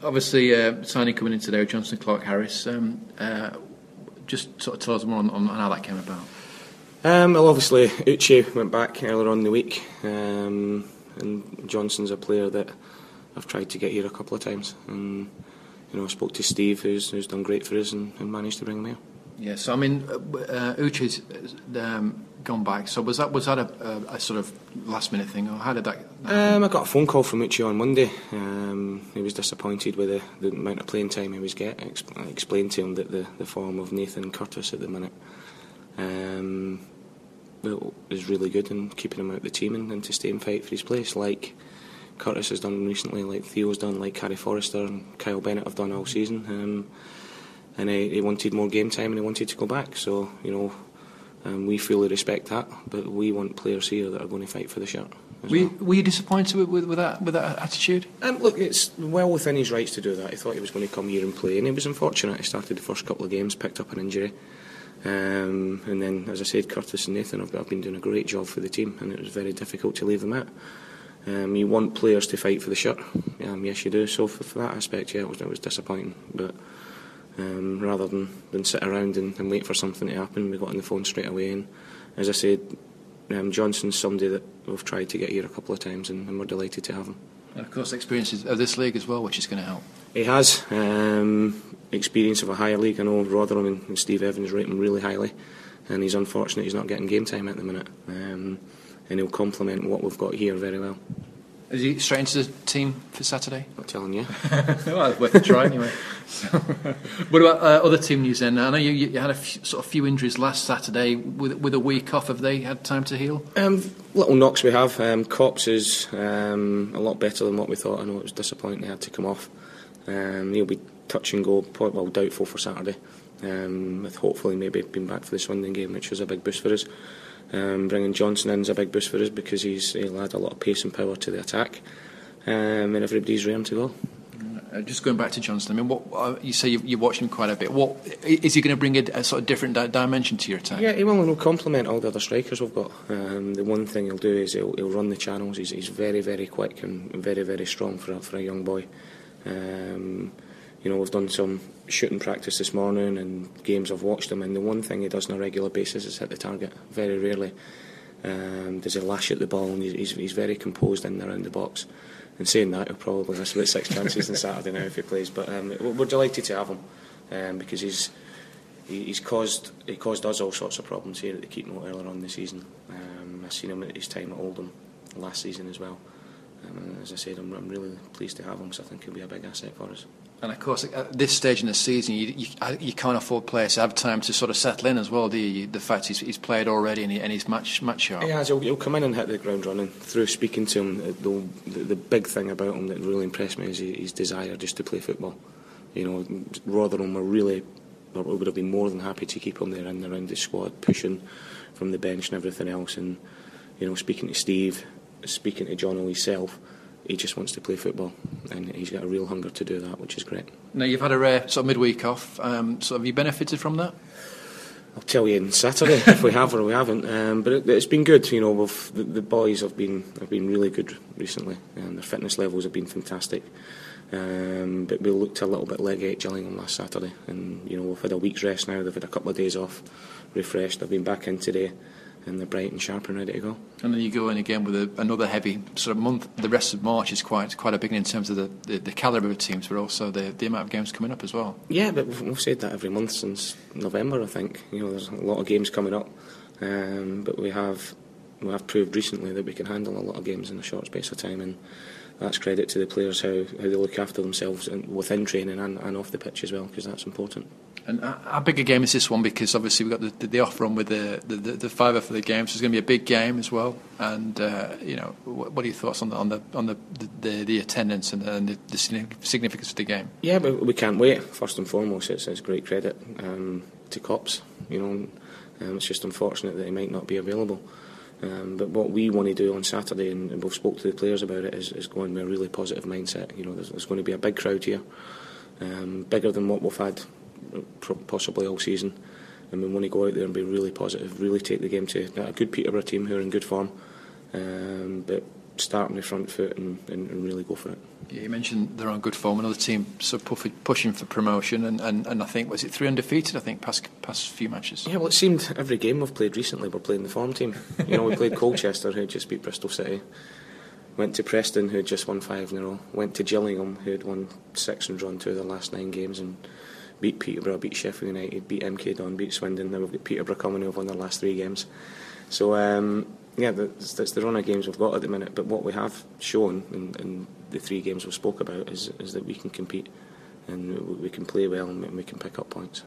obviously, signing coming in today, Johnson Clark-Harris. Just sort of tell us more on how that came about. Well, obviously, Uche went back earlier on in the week, and Johnson's a player that I've tried to get here a couple of times. And I spoke to Steve, who's done great for us, and managed to bring him here. Yeah, so I mean, Uche's gone back. So was that a sort of last minute thing, or how did that? I got a phone call from Uche on Monday. He was disappointed with the amount of playing time he was getting. I explained to him that the form of Nathan Curtis at the minute is really good in keeping him out of the team and to stay and fight for his place, like Curtis has done recently, like Theo's done, like Harry Forrester and Kyle Bennett have done all season. And he wanted more game time and he wanted to go back. So we fully respect that, but we want players here that are going to fight for the shirt. Were you disappointed with that attitude? Look, it's well within his rights to do that. He thought he was going to come here and play, and he was unfortunate. He started the first couple of games, picked up an injury, and then, as I said, Curtis and Nathan have been doing a great job for the team, and it was very difficult to leave them out. You want players to fight for the shirt, yes you do. So for that aspect, yeah, it was disappointing, but rather than sit around and wait for something to happen, we got on the phone straight away. And as I said, Johnson's somebody that we've tried to get here a couple of times, and we're delighted to have him. And of course, experiences of this league as well, which is going to help. He has experience of a higher league. I know Rotherham and Steve Evans rate him really highly, and he's unfortunate he's not getting game time at the minute. And he'll complement what we've got here very well. Is he straight into the team for Saturday? Not telling you. Well, it's worth a try anyway. So, what about other team news then? I know you had a few injuries last Saturday. With a week off, have they had time to heal? Little knocks we have. Cops is a lot better than what we thought. I know it was disappointing he had to come off. He'll be touch and go, well, doubtful for Saturday. With hopefully maybe being back for the Swindon game, which was a big boost for us. Bringing Johnson in is a big boost for us because he'll add a lot of pace and power to the attack, and everybody's raring to go. Just going back to Johnson, I mean, what you say you watch him quite a bit. What is he going to bring a sort of different dimension to your attack? Yeah, he will, and he'll complement all the other strikers we've got. The one thing he'll do is he'll run the channels. He's very, very quick and very, very strong for a young boy. We've done some shooting practice this morning and games I've watched him, and the one thing he does on a regular basis is hit the target. Very rarely does he lash at the ball, and he's very composed in and around the box. And saying that, he'll probably miss about 6 chances on Saturday now if he plays, but we're delighted to have him because he caused us all sorts of problems here at the Keepmoat earlier on this season. I've seen him at his time at Oldham last season as well. As I said, I'm really pleased to have him, so I think he'll be a big asset for us. And of course, at this stage in the season, you can't afford players to have time to sort of settle in as well, do you? The fact he's played already and he's match sharp. He has. He'll come in and hit the ground running. Through speaking to him, the big thing about him that really impressed me is his desire just to play football. Rotherham would have been more than happy to keep him there in and around the squad, pushing from the bench and everything else. And speaking to Steve, speaking to John himself, he just wants to play football, and he's got a real hunger to do that, which is great. Now, you've had a rare sort of midweek off, so have you benefited from that? I'll tell you on Saturday if we have or we haven't, but it's been good. The boys have been really good recently, and their fitness levels have been fantastic. But we looked a little bit leggy at Gillingham last Saturday, and we've had a week's rest now. They've had a couple of days off, refreshed. They've been back in today, and they're bright and sharp and ready to go. And then you go in again with another heavy sort of month. The rest of March is quite a big in terms of the calibre of teams, but also the amount of games coming up as well. Yeah, but we've said that every month since November, I think. There's a lot of games coming up, but we have proved recently that we can handle a lot of games in a short space of time, and that's credit to the players how they look after themselves within training and off the pitch as well, because that's important. And how big a game is this one? Because obviously we've got the off run with the fiver for the game, so it's going to be a big game as well. And what are your thoughts on the attendance and the significance of the game? Yeah, but we can't wait. First and foremost, it's great credit to Cops. It's just unfortunate that he might not be available. But what we want to do on Saturday, and we've spoke to the players about it, is going with a really positive mindset. There's going to be a big crowd here, bigger than what we've had possibly all season, and we want to go out there and be really positive, really take the game to a good Peterborough team who are in good form, but start on the front foot and really go for it. Yeah, you mentioned they're on good form. Another team sort of pushing for promotion, and I think, was it 3 undefeated? I think past few matches. Yeah, well, it seemed every game we've played recently we're playing the form team. You know, we played Colchester, who had just beat Bristol City. Went to Preston, who had just won 5 in a row. Went to Gillingham, who had won 6 and drawn 2 of their last 9 games, and beat Peterborough, beat Sheffield United, beat MK Don, beat Swindon. Now we've got Peterborough coming, who've won their last 3 games. So yeah, that's the run of games we've got at the minute. But what we have shown in the 3 games we spoke about is that we can compete, and we can play well, and we can pick up points.